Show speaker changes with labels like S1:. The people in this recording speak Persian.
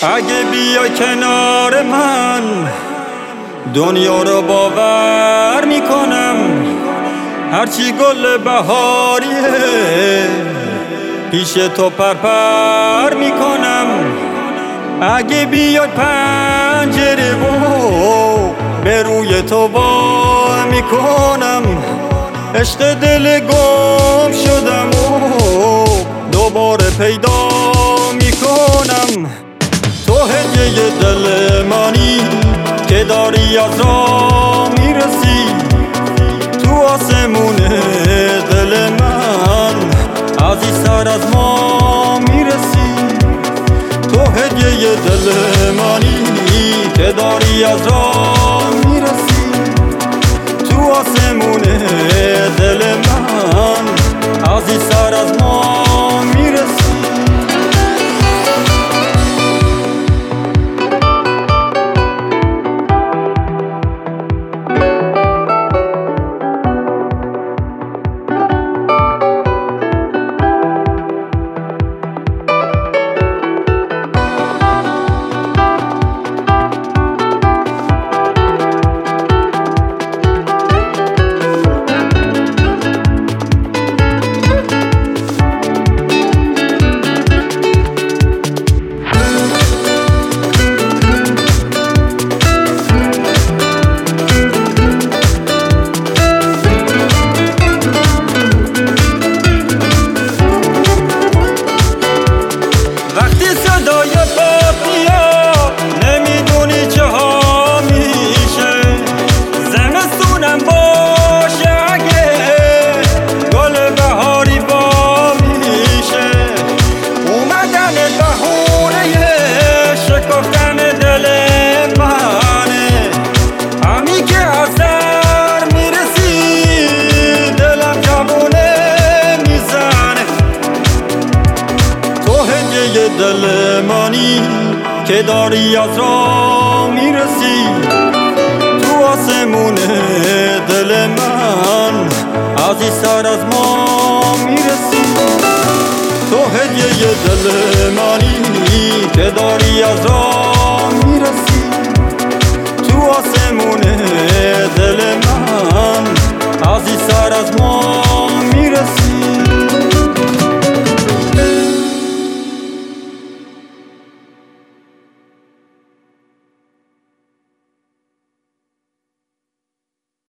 S1: اگه بیا کنار من دنیا رو باور میکنم، هرچی گل بهاریه پیش تو پرپر میکنم. اگه بیاد پنجره و به روی تو وا میکنم، عشق دل گم شدم و دوباره پیدا میکنم. تو هدیه دل منی که داری از راه میرسی، تو آسمون دل من عزیزتر از ما میرسی. تو هدیه دل منی که داری از راه میرسی، تو آسمون دل من عزیزتر از ما میرسی. دل منی که داری از راه میرسی، تو آسمون دل من عزیزتر از ما میرسی. تو هدیه دل منی که داری از راه میرسی، تو آسمون دل من عزیزتر از ما